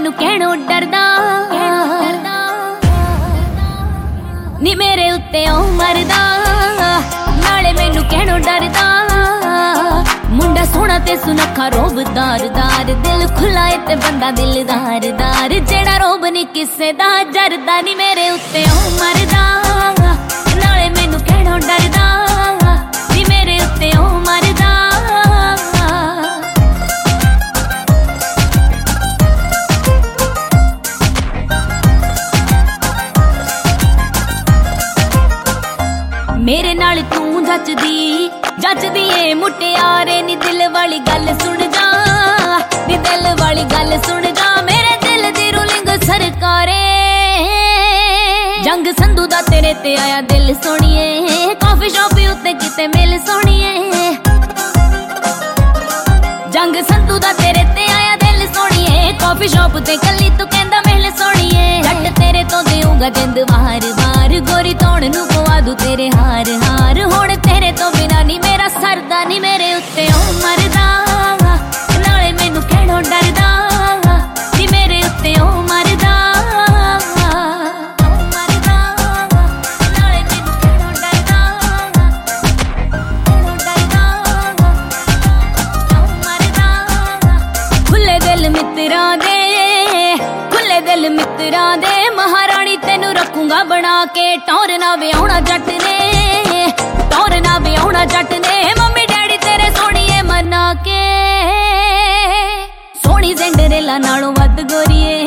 मैनू कहणों डरदा नी मेरे उत्ते ओ मरदा नाले मैनू कहणों डरदा मुंडा सोहना ते सुनखा रोबदार दार दिल खुला है ते बंदा दिलदार दार जेड़ा रोब नी किसे दा जरदा नी मेरे उत्ते ओ मरदा नाले मैनू कहणों डरदा नी मेरे उत्ते ओ मरदा। मेरे नाल तू जचदी ए मुटियारे नी दिल वाली गल सुन जा नी दिल वाली गल सुन जा मेरे दिल दी रूलिंग सरकारे जंग संधू दा तेरे ते आया दिल सोनिए कॉफी शॉप उत्ते किते मिल सोनिए जंग संधू दा तेरे ते आया दिल सोनिए कॉफी शॉप ते कली तू कहंदा मिल सोनिए जट तेरे तो देऊंगा जिंद वार वार गोरी तोड़ नू पवा दू तेरे हार हार हुण तेरे तो बिना नी मेरा सरदा नी मेरे उत्ते ओ मरदा नाले मैनू कहणों डरदा नी मेरे उत्ते ओ मरदा नाले मैनू कहणों डरदा खुले दिल मित्रा दे महारानी तेनू रखूंगा बना के टौर ना व्याहुणा जट ने टौर ना व्याहुणा जट ने मम्मी डैडी तेरे सोहणीए मना के सोहणी सिंडरेला नालों वध गोरीए